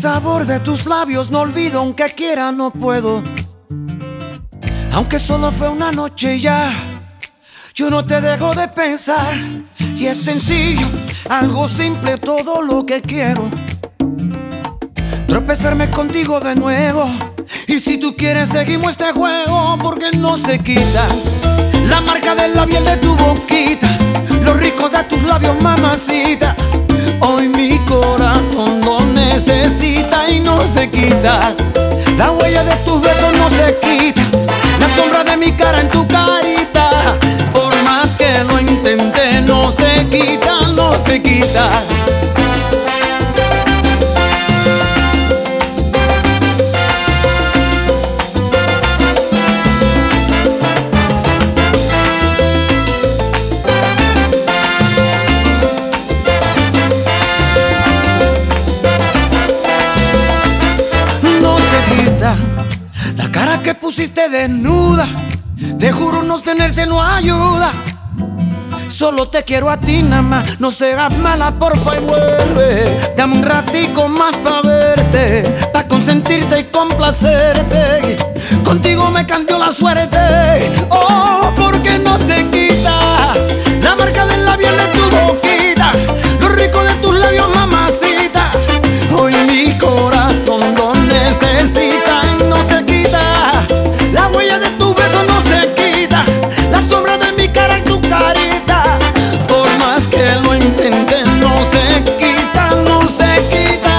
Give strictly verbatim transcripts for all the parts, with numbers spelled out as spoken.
sabor de tus labios no olvido, aunque quiera no puedo. Aunque solo fue una noche ya, yo no te dejo de pensar. Y es sencillo, algo simple, todo lo que quiero. Tropezarme contigo de nuevo. Y si tú quieres seguimos este juego, porque no se quita la marca del labial de tu boquita, lo rico de tus labios, mamacita. Hoy mi corazón lo necesita y no se quita. La huella de tus besos no se quita, la sombra de mi cara en tu carita. Por más que lo intenté, no se quita, no se quita. La cara que pusiste desnuda, te juro no tenerte no ayuda. Solo te quiero a ti nada más, no seas mala porfa y vuelve. Dame un ratico más pa' verte, pa' consentirte y complacerte. Contigo me cambió la suerte. Oh, porque no se quita la marca del labial de tu boquita, lo rico de tus labios, mamacita. Hoy mi corazón lo necesita y no se quita. La huella de tu beso no se quita, la sombra de mi cara y tu carita. Por más que lo intenten, no se quita, no se quita.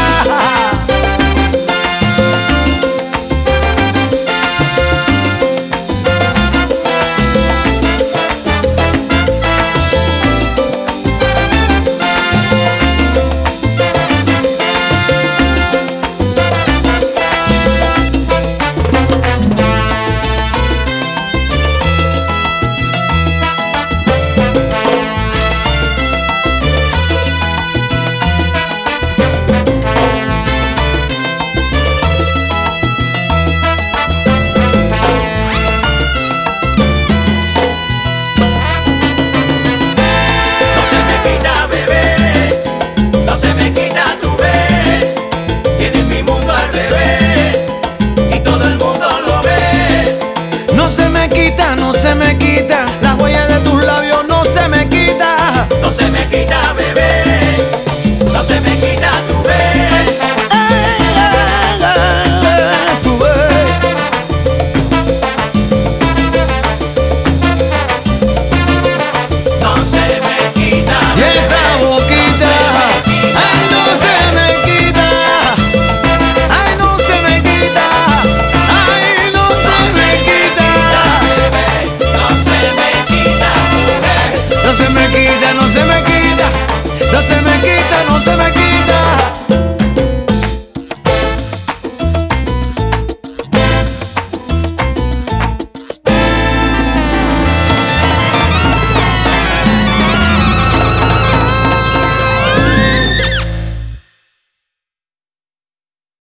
No se me quita, la huella de tus labios no se me quita. No se me quita, bebé, no se me quita tu vez. Ay, ay, ay, tu vez. No se me quita, Y esa boquita, ay, no se me quita. Ay, no se me quita. Ay, no se me quita. no se me quita tu vez. No se me quita, no se me quita. No se me quita, no se me quita.